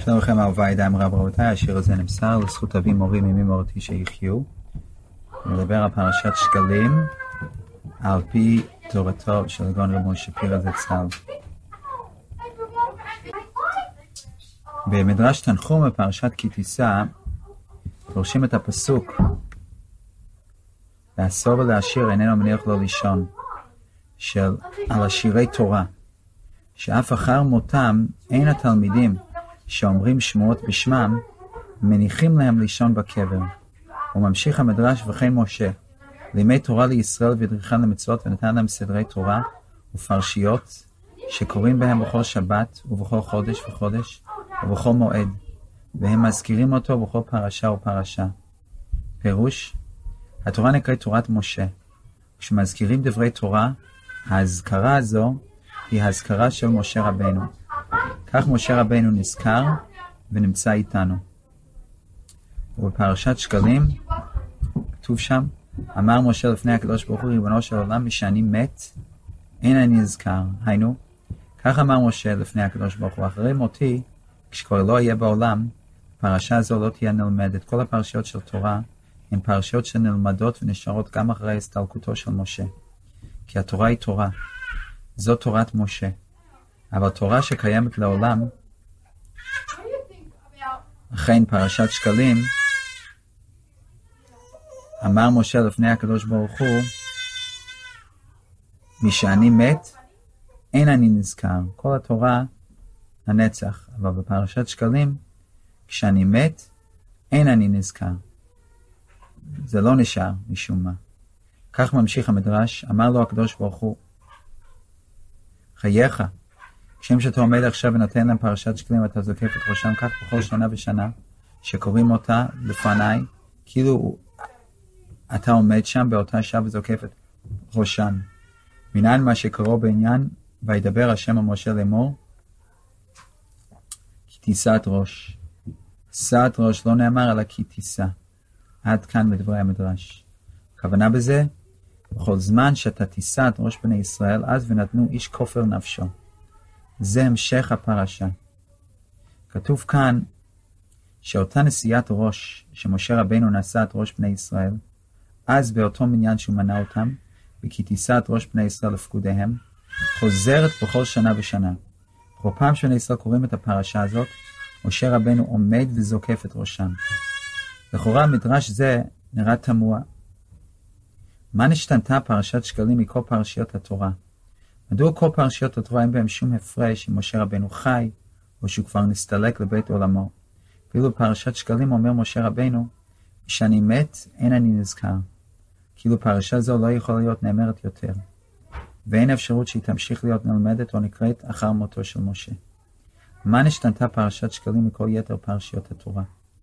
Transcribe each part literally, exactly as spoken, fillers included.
שלום לכם, אהובה ידיים רב רבותיי, השיר הזה נמסר לזכות אבי מורי ממי מורתי שיחיו. מדבר על פרשת שקלים על פי תורתו של הגאון רב משה שפירא זצ"ל. במדרש תנחום בפרשת כי תישא דורשים את הפסוק לעשור ולעשיר איננו מניח לו לישון, של על השירי תורה, שאף אחר מותם אין התלמידים שאומרים שמועות בשמם מניחים להם לישון בקבר. וממשיך המדרש, וכן משה לימי תורה לישראל והדריכם למצוות ונתן להם סדרי תורה ופרשיות שקוראים בהם בכל שבת ובכל חודש וחודש ובכל מועד, והם מזכירים אותו בכל פרשה ופרשה. פירוש: התורה נקראת תורת משה. כשמזכירים דברי תורה, ההזכרה הזו היא ההזכרה של משה רבנו. כך משה רבנו נזכר ונמצא איתנו. ובפרשת שקלים כתוב שם, אמר משה לפני הקדוש ברוך הוא, ריבונו של עולם, משאני מת אין אני נזכר. היינו, כך אמר משה לפני הקדוש ברוך הוא, אחרי מותי, כשכבר לא יהיה בעולם, הפרשה הזו לא תהיה נלמדת. כל הפרשיות של תורה הן פרשיות שנלמדות ונשארות גם אחרי הסתלקותו של משה, כי התורה היא תורה, זו תורת משה. אבל תורה שקיימת לעולם, אכן פרשת שקלים, אמר משה לפני הקדוש ברוך הוא, משאני מת אין אני נזכר. כל התורה הנצח, אבל בפרשת שקלים, כשאני מת אין אני נזכר. זה לא נשאר משום מה. כך ממשיך המדרש, אמר לו הקדוש ברוך הוא, חייך, כשם שאתה עומד עכשיו ונותן להם פרשת שקלים ואתה זוקף את ראשם, כך בכל שנה ושנה שקוראים אותה לפניי, כאילו אתה עומד שם באותה שעה וזוקף את ראשם. מנין מה שקראו בעניין, וידבר השם המשה לאמור, כי תישא את ראש. שא את ראש לא נאמר אלא כי תישא. עד כאן בדברי המדרש. הכוונה בזה, בכל זמן שאתה תישא את ראש בני ישראל, אז ונתנו איש כופר נפשו. זה המשך הפרשה. כתוב כאן שאותה נשיאת ראש שמשה רבנו נשא את ראש בני ישראל, אז באותו מניין שהוא מנה אותם, וכי תישא את ראש בני ישראל לפקודיהם, חוזרת בכל שנה ושנה. בכל פעם שבני ישראל קוראים את הפרשה הזאת, משה רבנו עומד וזוקף את ראשם. לכאורה מדרש זה נראה תמוה. מה נשתנתה פרשת שקלים מכל פרשיות התורה? מדוע כל פרשיות התורה אין בהם שום הפרש אם משה רבנו חי, או שהוא כבר נסתלק לבית עולמו? ואילו בפרשת שקלים אומר משה רבנו, כשאני מת אין אני נזכר. כאילו פרשה זו לא יכולה להיות נאמרת יותר, ואין אפשרות שהיא תמשיך להיות נלמדת או נקראת אחר מותו של משה. מה נשתנתה פרשת שקלים מכל יתר פרשיות התורה?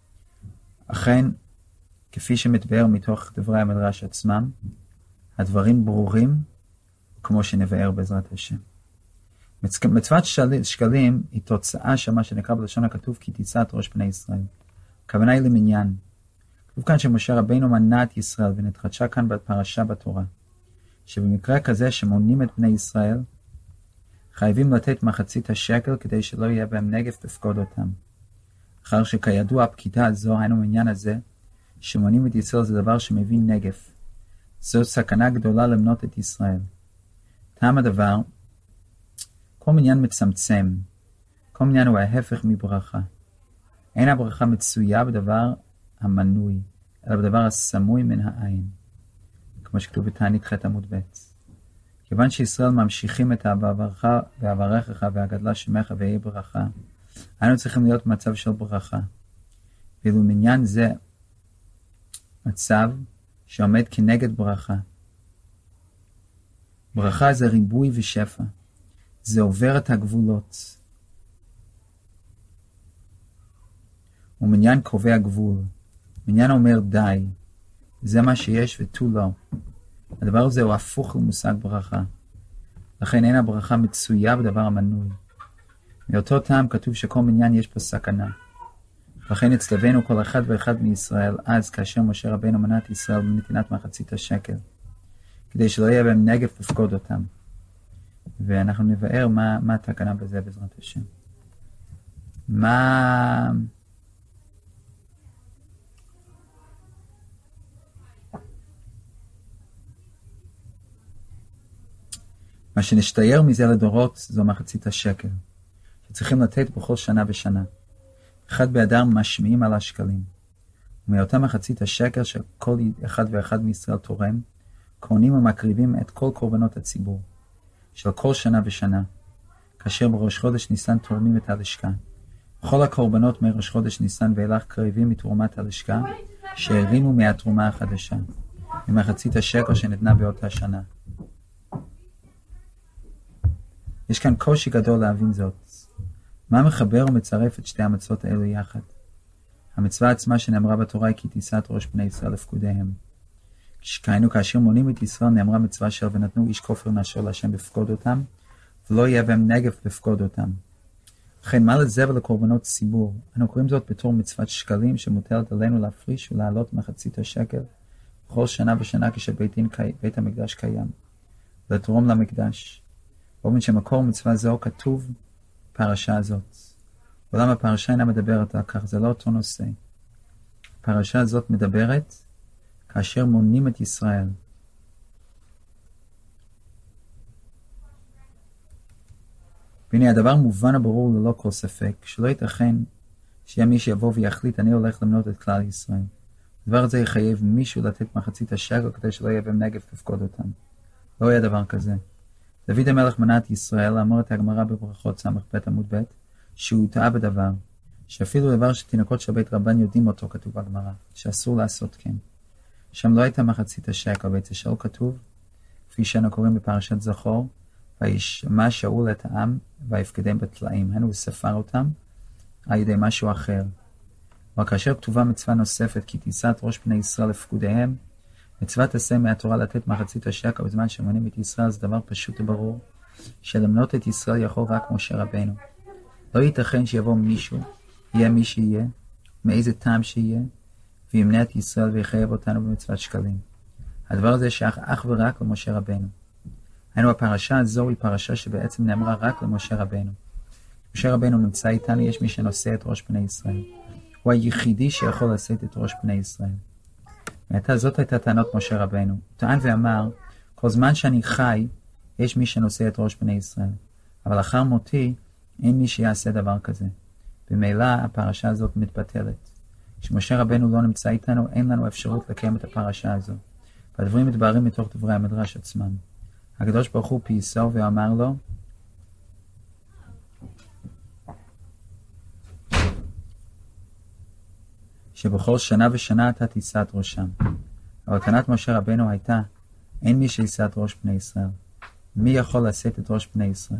אכן, כפי שמתבאר מתוך דברי המדרש עצמם, הדברים ברורים כמו שנבאר בעזרת השם. מצוות שקלים היא תוצאה של מה שנקרא בלשון הכתוב כי תישא את ראש בני ישראל. הכוונה היא למניין. כתוב כאן שמשה רבינו מנה את ישראל ונתחדשה כאן בפרשה בתורה, שבמקרה כזה שמונים את בני ישראל, חייבים לתת מחצית השקל כדי שלא יהיה בהם נגף לפקוד אותם. אחר שכידוע הפקידה הזו, היינו העניין הזה, שמונים את ישראל זה דבר שמביא נגף. זו סכנה גדולה למנות את ישראל. טעם הדבר, כל מניין מצמצם, כל מניין הוא ההפך מברכה. אין הברכה מצויה בדבר המנוי, אלא בדבר הסמוי מן העין, כמו שכתוב בתענית ח' עמוד ב'. כיוון שישראל ממשיכים את הברכה והברכך והגדלה שמך ויהי ברכה, היינו צריכים להיות במצב של ברכה. ואילו מניין זה מצב שעומד כנגד ברכה. ברכה זה ריבוי ושפע. זה עובר את הגבולות. ומניין קובע גבול. מניין אומר די. זה מה שיש ותו לא. הדבר הזה הוא הפוך למושג ברכה. לכן אין הברכה מצויה בדבר המנוי. מאותו טעם כתוב שכל מניין יש פה סכנה. לכן הצטווינו כל אחד ואחד מישראל אז כאשר משה רבנו מנה את ישראל בנתינת מחצית השקל, כדי שלא יהיה בהם נגף לפקוד אותם. ואנחנו נבאר מה, מה התקנה בזה בעזרת השם. מה... מה שנשתייר מזה לדורות זו מחצית השקל, שצריכים לתת בכל שנה ושנה. אחד באדר משמיעים על השקלים. ומאותה מחצית השקל שכל אחד ואחד מישראל תורם, קונים ומקריבים את כל קורבנות הציבור, של כל שנה ושנה, כאשר בראש חודש ניסן תורמים את הלשכה. כל הקורבנות מראש חודש ניסן ואילך קריבים מתרומת הלשכה, שהרימו מהתרומה החדשה, ממחצית השקל שנתנה באותה שנה. יש כאן קושי גדול להבין זאת. מה מחבר ומצרף את שתי המצוות האלו יחד? המצווה עצמה שנאמרה בתורה היא כי תישא את ראש בני ישראל לפקודיהם. כשכהנו כאשר מונים את ישראל נאמרה מצווה של ונתנו איש כופר נשור להשם בפקוד אותם, ולא יהיה בהם נגף בפקוד אותם. לכן מה לזה ולקורבנות ציבור? אנו קוראים זאת בתור מצוות שקלים שמוטלת עלינו להפריש ולהעלות מחצית השקל בכל שנה ושנה כשבית בית המקדש קיים, לתרום למקדש. באופן שמקור מצווה זו כתוב פרשה הזאת. אולם הפרשה אינה מדברת על כך, זה לא אותו נושא. הפרשה הזאת מדברת כאשר מונים את ישראל. והנה הדבר מובן וברור ללא כל ספק, שלא ייתכן שיהיה מי שיבוא ויחליט אני הולך למנות את כלל ישראל. הדבר הזה יחייב מישהו לתת מחצית השקל כדי שלא יהיה בהם נגף לפקוד אותם. לא יהיה דבר כזה. דוד המלך מנה את ישראל, אמר את הגמרא בברכות סמך ב' עמוד ב', שהוא טעה בדבר, שאפילו דבר שתינוקות של בית רבן יודעים אותו, כתוב בגמרא, שאסור לעשות כן. שם לא הייתה מחצית השקל, ואצל שאול כתוב, כפי שאנו קוראים בפרשת זכור, וישמע שאול את העם, ויפקדם בתלאים, הנו ספר אותם, על ידי משהו אחר. אבל כאשר כתובה מצווה נוספת, כי תישא את ראש בני ישראל לפקודיהם, מצוות עשה מהתורה לתת מחצית השקל בזמן שמונים את ישראל, זה דבר פשוט וברור, שלמנות את ישראל יכול רק משה רבנו. לא ייתכן שיבוא מישהו, יהיה מי שיהיה, מאיזה טעם שיהיה, וימנה את ישראל ויחייב אותנו במצוות שקלים. הדבר הזה שייך אך ורק למשה רבנו. היינו הפרשה הזו היא פרשה שבעצם נאמרה רק למשה רבנו. משה רבנו נמצא איתנו, יש מי שנושא את ראש בני ישראל. הוא היחידי שיכול לשאת את ראש בני ישראל. והייתה זאת הייתה טענות משה רבנו. הוא טען ואמר, כל זמן שאני חי, יש מי שנושא את ראש בני ישראל. אבל אחר מותי, אין מי שיעשה דבר כזה. במילא הפרשה הזאת מתבטלת. כשמשה רבנו לא נמצא איתנו, אין לנו אפשרות לקיים את הפרשה הזו. והדברים מתבהרים מתוך דברי המדרש עצמם. הקדוש ברוך הוא פייסו ואמר לו, שבכל שנה ושנה אתה תישא את ראשם. אבל טענת משה רבנו הייתה, אין מי שישא את ראש בני ישראל. מי יכול לשאת את ראש בני ישראל?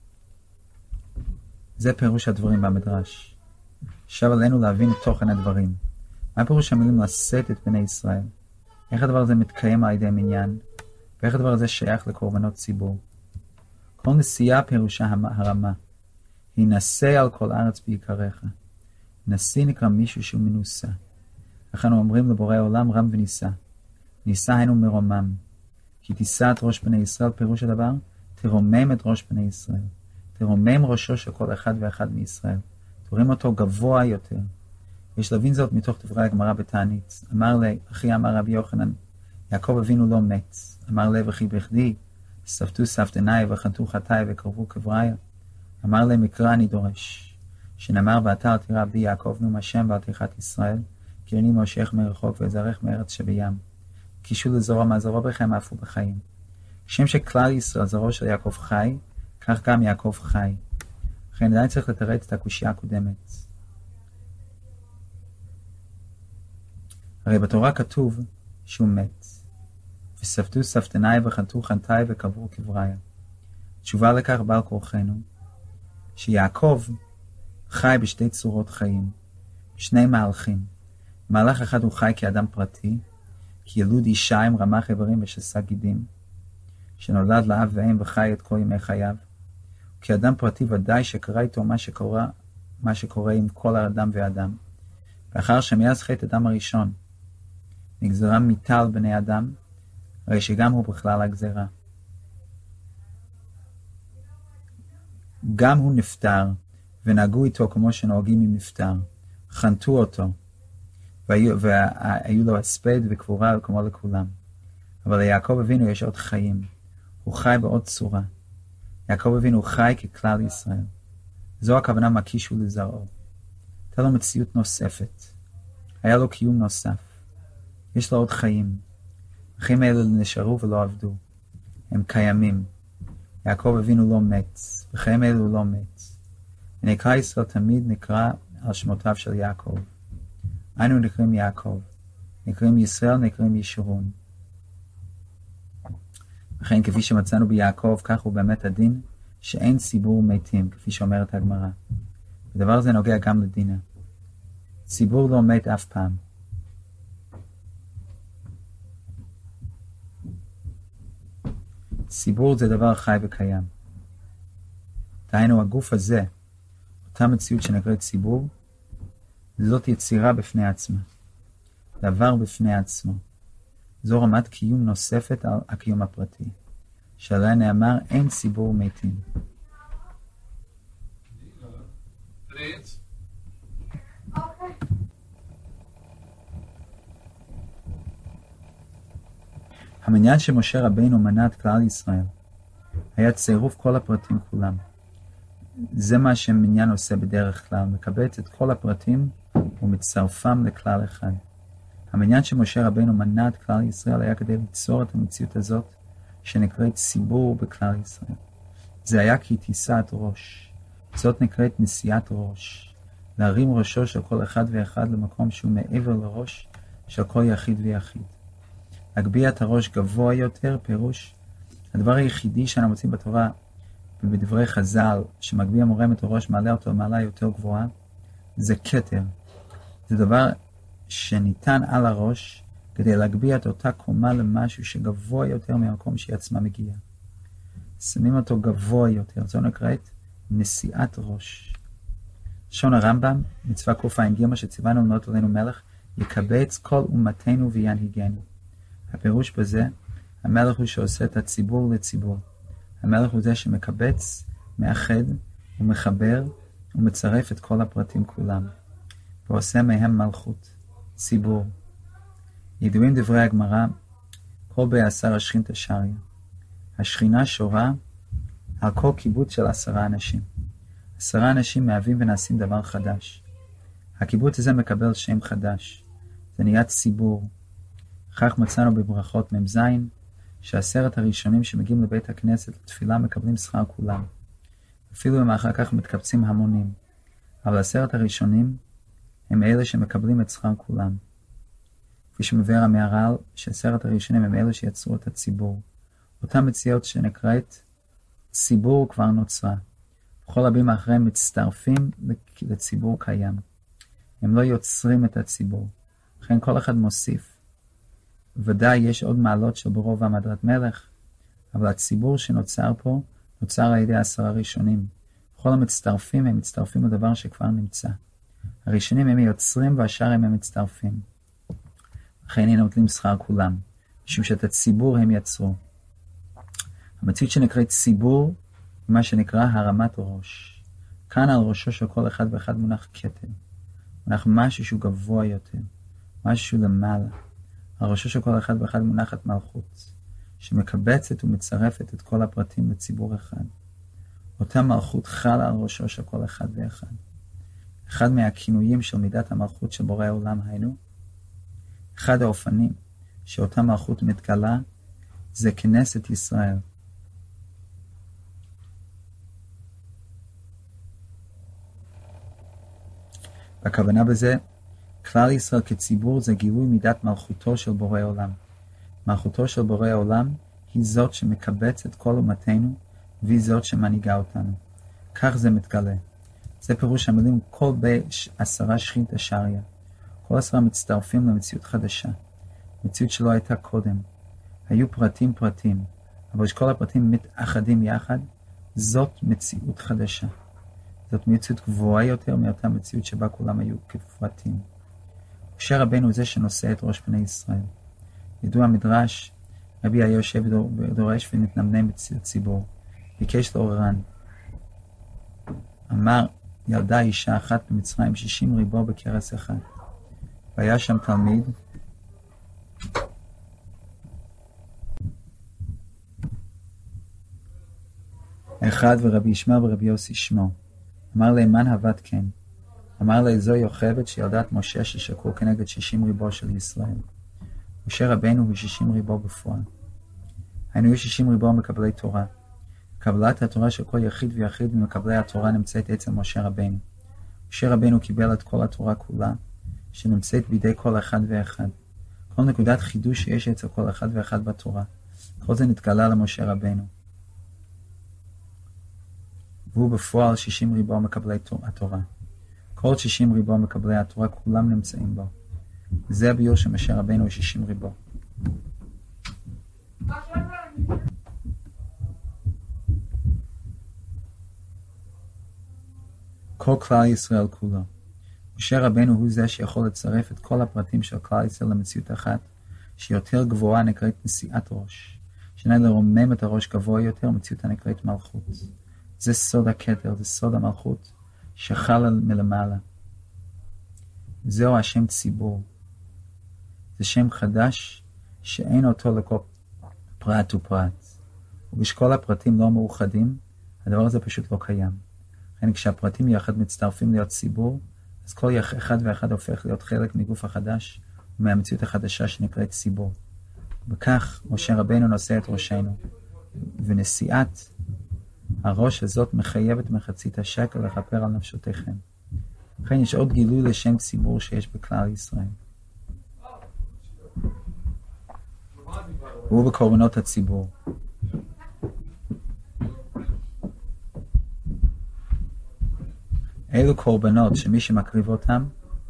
זה פירוש הדברים במדרש. עכשיו עלינו להבין את תוכן הדברים. מה פירוש המילים לשאת את בני ישראל? איך הדבר הזה מתקיים על ידי מניין? ואיך הדבר הזה שייך לקורבנות ציבור? כל נשיאה פירושה הרמה. היא נשא על כל ארץ בעיקריך. נשיא נקרא מישהו שהוא מנוסה. לכן אומרים לבורא העולם רם ונישא. נישא היינו מרומם. כי תישא את ראש בני ישראל, פירוש הדבר, תרומם את ראש בני ישראל. תרומם ראשו של כל אחד ואחד מישראל. תורים אותו גבוה יותר. יש להבין זאת מתוך דברי הגמרא בתענית. אמר לי, אחי אמר רבי יוחנן, יעקב אבינו לא מת. אמר לי, וכי בכדי, ספתו ספתנאי וחנתו חטאי וקרבו קבריה. אמר לי, מקרא אני דורש. שנאמר, ואתה אל תירא עבדי יעקב נאום השם ואל תחת ישראל, כי אני מושך מרחוק וזרח מארץ שבים. קישו לזרוע מהזרוע בכם אף ובחיים. כשם שכלל ישראל זרוע של יעקב חי, כך גם יעקב חי. לכן עדיין צריך לתרץ את הקושיה הקודמת. הרי בתורה כתוב שהוא מת. וספתו ספתנאי וחנתו חנתאי וקברו קבריה. תשובה לכך בעל כורחנו, שיעקב חי בשתי צורות חיים, שני מהלכים. מהלך אחד הוא חי כאדם פרטי, כילוד אישה עם רמ"ח איברים ושס"ה גידים, שנולד לאב ואם וחי את כל ימי חייו. כאדם פרטי ודאי שקרה איתו מה שקורה, מה שקורה עם כל האדם ואדם. ואחר שמאז חטא אדם הראשון נגזרה מיתה על בני אדם, הרי שגם הוא בכלל הגזרה. גם הוא נפטר, ונהגו איתו כמו שנוהגים עם נפטר. חנתו אותו, והיו, והיו לו הספד וקבורה כמו לכולם. אבל ליעקב אבינו יש עוד חיים. הוא חי בעוד צורה. יעקב אבינו חי ככלל ישראל. זו הכוונה מקיש ולזרעו. הייתה לו מציאות נוספת. היה לו קיום נוסף. יש לו עוד חיים. החיים האלה נשארו ולא עבדו. הם קיימים. יעקב אבינו לא מת. בחיים האלה הוא לא מת. ונקרא ישראל תמיד נקרא על שמותיו של יעקב. אנו נקראים יעקב. נקראים ישראל, נקראים ישורון. לכן כפי שמצאנו ביעקב, כך הוא באמת הדין, שאין ציבור מתים, כפי שאומרת הגמרא. הדבר הזה נוגע גם לדינה. ציבור לא מת אף פעם. ציבור זה דבר חי וקיים. דהיינו, הגוף הזה, אותה מציאות שנקראת ציבור, זאת יצירה בפני עצמה. דבר בפני עצמו. זו רמת קיום נוספת על הקיום הפרטי. שעליה נאמר, אין ציבור מתים. המניין שמשה רבינו מנה את כלל ישראל, היה צירוף כל הפרטים כולם. זה מה שמניין עושה בדרך כלל, מקבץ את כל הפרטים ומצרפם לכלל אחד. המניין שמשה רבינו מנה את כלל ישראל היה כדי ליצור את המציאות הזאת שנקראת ציבור בכלל ישראל. זה היה כי תישאת ראש. זאת נקראת נשיאת ראש. להרים ראשו של כל אחד ואחד למקום שהוא מעבר לראש של כל יחיד ויחיד. להגביה את הראש גבוה יותר, פירוש. הדבר היחידי שאנחנו מוצאים בתורה ובדברי חז"ל, שמגביה מורם את הראש, מעלה אותו למעלה יותר גבוהה, זה כתר. זה דבר שניתן על הראש כדי להגביה את אותה קומה למשהו שגבוה יותר מהמקום שהיא עצמה מגיעה. שמים אותו גבוה יותר, זו נקראת נשיאת ראש. שון הרמב"ם, מצווה קע"ג, שציוונו למנות עלינו מלך, יקבץ כל אומתנו וינהיגנו. הפירוש בזה, המלך הוא שעושה את הציבור לציבור. המלך הוא זה שמקבץ, מאחד ומחבר ומצרף את כל הפרטים כולם. ועושה מהם מלכות, ציבור. ידועים דברי הגמרא, כל בעשר השכינתא שריה. השכינה שורה על כל קיבוץ של עשרה אנשים. עשרה אנשים מהווים ונעשים דבר חדש. הקיבוץ הזה מקבל שם חדש. זה נהיה ציבור. כך מצאנו בברכות ממזין, שעשרת הראשונים שמגיעים לבית הכנסת לתפילה מקבלים שכר כולם. אפילו אם אחר כך מתקבצים המונים. אבל עשרת הראשונים הם אלה שמקבלים את שכר כולם. כפי שמבאר המהר"ל, שעשרת הראשונים הם אלה שיצרו את הציבור. אותה מציאות שנקראת ציבור כבר נוצרה. בכל רבים האחרים מצטרפים לציבור קיים. הם לא יוצרים את הציבור. לכן כל אחד מוסיף. ודאי יש עוד מעלות של ברוב המדרת מלך, אבל הציבור שנוצר פה נוצר על ידי עשרה ראשונים. כל המצטרפים הם מצטרפים לדבר שכבר נמצא. הראשונים הם יוצרים והשאר הם מצטרפים. לכן הם נוטלים שכר כולם, משום שאת הציבור הם יצרו. המציאות שנקראת ציבור היא מה שנקרא הרמת ראש. כאן על ראשו של כל אחד ואחד מונח כתר. מונח משהו שהוא גבוה יותר, משהו שהוא למעלה. על ראשו של כל אחד ואחד מונחת מלכות, שמקבצת ומצרפת את כל הפרטים לציבור אחד. אותה מלכות חלה על ראשו של כל אחד ואחד. אחד מהכינויים של מידת המלכות של בורא העולם היינו, אחד האופנים שאותה מלכות מתגלה, זה כנסת ישראל. והכוונה בזה, כלל ישראל כציבור זה גילוי מידת מלכותו של בורא עולם. מלכותו של בורא העולם היא זאת שמקבצת כל אומתנו, והיא זאת שמנהיגה אותנו. כך זה מתגלה. זה פירוש המילים כל בעשרה שכינתא שריה. כל עשרה מצטרפים למציאות חדשה. מציאות שלא הייתה קודם. היו פרטים פרטים, אבל שכל הפרטים מתאחדים יחד, זאת מציאות חדשה. זאת מציאות גבוהה יותר מאותה מציאות שבה כולם היו כפרטים. משה רבינו הוא זה שנושא את ראש בני ישראל. ידוע המדרש, רבי היה יושב ודורש ומתנמנם בציבור. ביקש לעוררן. אמר, ילדה אישה אחת במצרים שישים ריבו בכרס אחד. והיה שם תלמיד, אחד ורבי ישמעאל ורבי יוסי שמו. אמר להם, מן הבאת כן? אמר לה, זו יוכבד שילדת משה ששקעו כנגד שישים ריבו של ישראל. משה רבנו הוא שישים ריבו בפועל. היינו שישים ריבו מקבלי תורה. קבלת התורה של כל יחיד ויחיד ממקבלי התורה נמצאת אצל משה רבנו. משה רבנו קיבל את כל התורה כולה, שנמצאת בידי כל אחד ואחד. כל נקודת חידוש שיש אצל כל אחד ואחד בתורה. כל זה נתגלה למשה רבנו. והוא בפועל שישים ריבו מקבלי התורה. כל שישים ריבו מקבלי התורה כולם נמצאים בו. זה הביור שמשה רבנו הוא שישים ריבו. כל כלל ישראל כולו. משה רבנו הוא זה שיכול לצרף את כל הפרטים של כלל ישראל למציאות אחת, שיותר גבוהה נקראת נשיאת ראש. שנה לרומם את הראש גבוה יותר, מציאות הנקראת מלכות. זה סוד הכתר, זה סוד המלכות, שחל מלמעלה. זהו השם ציבור. זה שם חדש שאין אותו לכל פרט ופרט. ובשכל הפרטים לא מאוחדים, הדבר הזה פשוט לא קיים. לכן כשהפרטים יחד מצטרפים להיות ציבור, אז כל אחד ואחד הופך להיות חלק מגוף החדש, ומהמציאות החדשה שנקראת ציבור. וכך משה רבנו נושא את ראשנו, ונשיאת הראש הזאת מחייבת מחצית השקל לכפר על נפשותיכם. לכן יש עוד גילוי לשם ציבור שיש בכלל ישראל. והוא בקורבנות הציבור. אלו קורבנות שמי שמקריב אותם,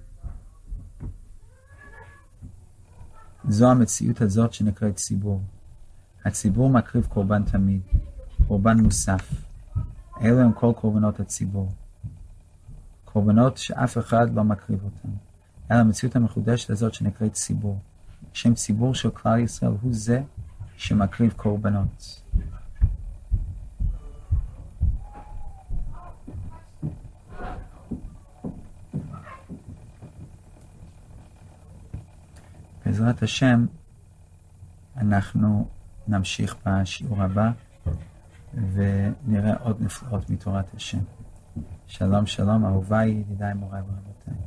זו המציאות הזאת שנקראת ציבור. הציבור מקריב קורבן תמיד, קורבן מוסף. אלו הם כל קורבנות הציבור. קורבנות שאף אחד לא מקריב אותם. אלא המציאות המחודשת הזאת שנקראת ציבור. שם ציבור של כלל ישראל הוא זה שמקריב קורבנות. בעזרת השם אנחנו נמשיך בשיעור הבא ונראה עוד נפלאות מתורת השם. שלום שלום, אהוביי, ידידיי, מוריי ורבותיי.